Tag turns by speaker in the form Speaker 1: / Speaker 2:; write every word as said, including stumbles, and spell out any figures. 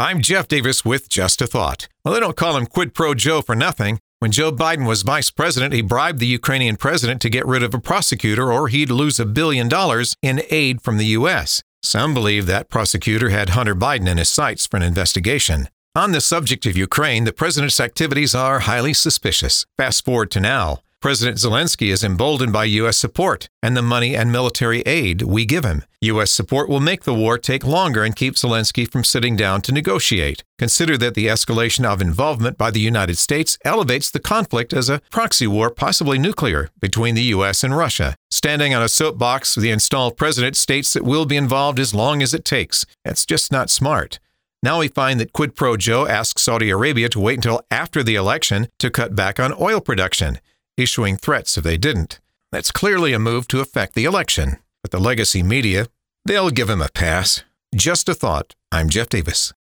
Speaker 1: I'm Jeff Davis with Just a Thought. Well, they don't call him Quid Pro Joe for nothing. When Joe Biden was vice president, he bribed the Ukrainian president to get rid of a prosecutor or he'd lose a billion dollars in aid from the U S. Some believe that prosecutor had Hunter Biden in his sights for an investigation. On the subject of Ukraine, the president's activities are highly suspicious. Fast forward to now. President Zelensky is emboldened by U S support and the money and military aid we give him. U S support will make the war take longer and keep Zelensky from sitting down to negotiate. Consider that the escalation of involvement by the United States elevates the conflict as a proxy war, possibly nuclear, between the U S and Russia. Standing on a soapbox, the installed president states that we'll be involved as long as it takes. That's just not smart. Now we find that Quid Pro Joe asked Saudi Arabia to wait until after the election to cut back on oil production, issuing threats if they didn't. That's clearly a move to affect the election. But the legacy media, they'll give him a pass. Just a thought. I'm Jeff Davis.